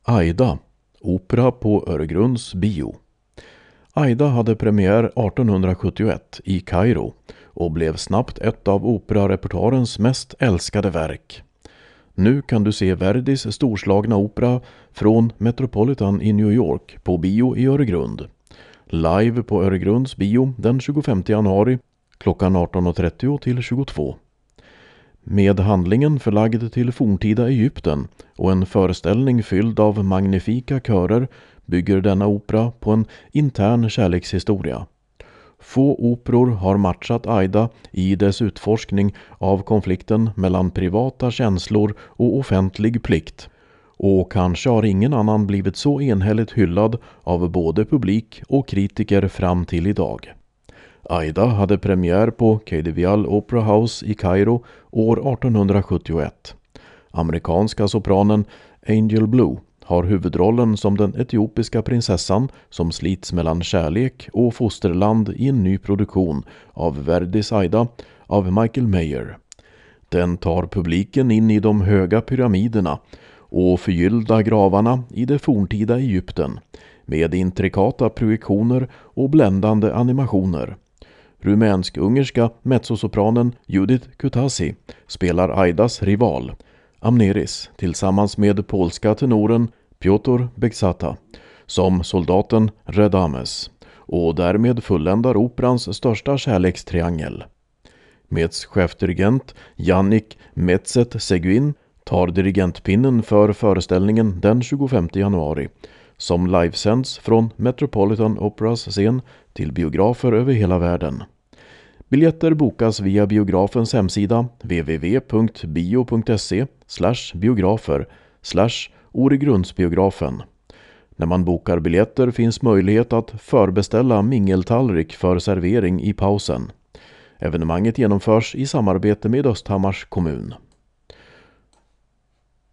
Aida, opera på Öregrunds bio. Aida hade premiär 1871 i Kairo och blev snabbt ett av operarepertoarens mest älskade verk. Nu kan du se Verdis storslagna opera från Metropolitan i New York på bio i Öregrund. Live på Öregrunds bio den 25 januari klockan 18.30 till 22. Med handlingen förlagd till forntida Egypten och en föreställning fylld av magnifika körer bygger denna opera på en intern kärlekshistoria. Få operor har matchat Aida i dess utforskning av konflikten mellan privata känslor och offentlig plikt. Och kanske har ingen annan blivit så enhälligt hyllad av både publik och kritiker fram till idag. Aida hade premiär på KDVL Opera House i Kairo år 1871. Amerikanska sopranen Angel Blue har huvudrollen som den etiopiska prinsessan som slits mellan kärlek och fosterland i en ny produktion av Verdis Aida av Michael Mayer. Den tar publiken in i de höga pyramiderna och förgyllda gravarna i det forntida Egypten med intrikata projektioner och bländande animationer. Rumänsk-ungerska mezzosopranen Judith Kutaisi spelar Aidas rival, Amneris, tillsammans med polska tenoren Piotr Begzata som soldaten Radames och därmed fulländar operans största kärlekstriangel. Mets chefdirigent Yannick Metzet-Seguin tar dirigentpinnen för föreställningen den 25 januari som livesänds från Metropolitan Operas scen till biografer över hela världen. Biljetter bokas via biografens hemsida www.bio.se/biografer/Oregrundsbiografen. När man bokar biljetter finns möjlighet att förbeställa mingeltallrik för servering i pausen. Evenemanget genomförs i samarbete med Östhammars kommun.